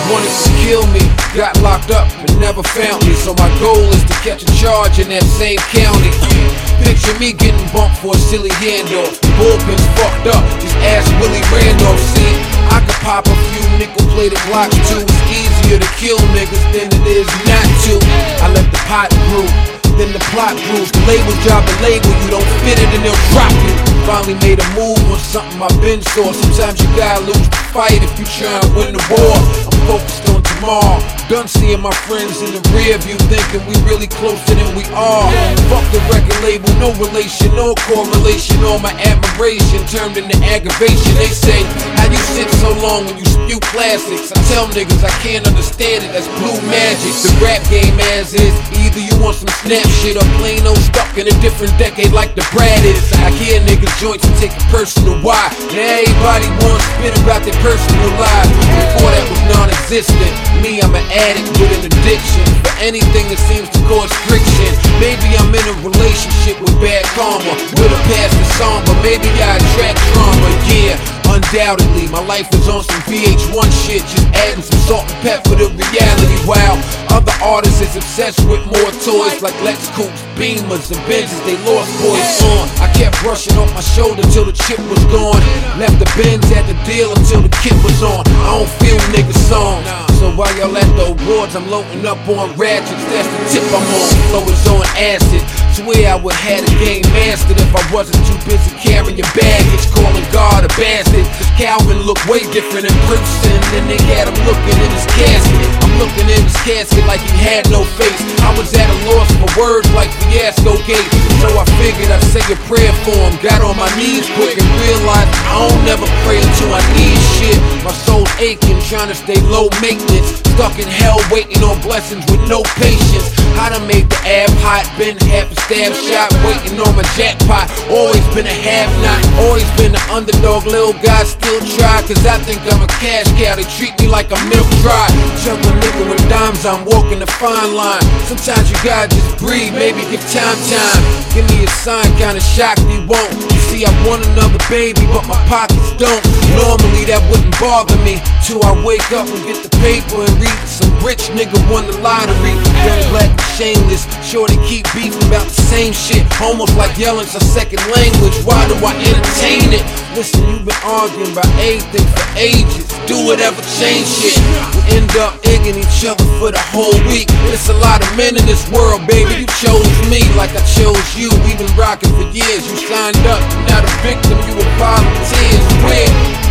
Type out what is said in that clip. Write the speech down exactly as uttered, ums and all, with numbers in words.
wanted to kill me, got locked up and never found me. So my goal is to catch a charge in that same county. Picture me getting bumped for a silly handoff. Bullpen's fucked up, just ask Willie Randolph. See, I could pop a few nickel-plated blocks too. It's easier to kill niggas than it is not to. I let the pot brew, then the plot brews. The label's job to label you, don't fit it and they'll drop you. Finally made a move on something I've been saw. Sometimes you gotta lose the fight if you tryna win the war. I'm focused on tomorrow, done seeing my friends in the rear view, thinking we really closer than we are. Fuck the record label, no relation, no correlation. All my admiration turned into aggravation. They say, how you sit so long when you spew classics? I tell niggas I can't understand it, that's blue magic. The rap game as is, either you want some snap shit or plain old stuck in a different decade like the Brad is. I hear niggas joints and take it personal, why? Now everybody wants to spit about their personal lives. Before that was non-existent. Me, I'm an addict with an addiction for anything that seems to cause friction. Maybe I'm in a relationship with bad karma, with a past that's somber. Maybe I attract drama, yeah. Undoubtedly, my life is on some V H one shit, just adding some salt and pepper to reality. While other artists is obsessed with more toys like Lex Coupes, Beamers, and Benzes, they lost boys on. I kept brushing off my shoulder till the chip was gone. Left the Benz at the deal until the kit was on. I don't feel nigga songs, so while y'all at the awards, I'm loading up on ratchets. That's the tip I'm on. Flow is on acid. Swear I would have the game mastered if I wasn't too busy carrying your baggage, calling God a bastard. Cause Calvin looked way different in person than they had him looking in his casket. I'm looking in his casket like he had no face. I was at a loss for words like Fiasco Gate, so I figured I'd say a prayer for him. Got on my knees quick and realized I don't never pray until I need shit. My soul's aching, trying to stay low maintenance, stuck in hell waiting on blessings with no patience. How to make the ab hot, been half a stab shot, waiting on my jackpot. Always been a have-not, always been an underdog, little guy still try. Cause I think I'm a cash cow, they treat me like a milk dry. Juggling nigga with dimes, I'm walking the fine line. Sometimes you gotta just breathe, maybe give time time. Give me a sign, kinda shocked he won't. You see I want another baby, but my pockets don't. Normally that wouldn't bother me, till I wake up and get the paper and read some rich nigga won the lottery. Young black and shameless, sure they keep beefing about the same shit, almost like yelling's a second language. Why do I entertain it? Listen, you've been arguing about anything for ages. Do whatever, change shit. We end up egging each other for the whole week. There's a lot of men in this world, baby. You chose me like I chose you. We've been rocking for years. You signed up, you're not a victim, you a volunteer. Weird.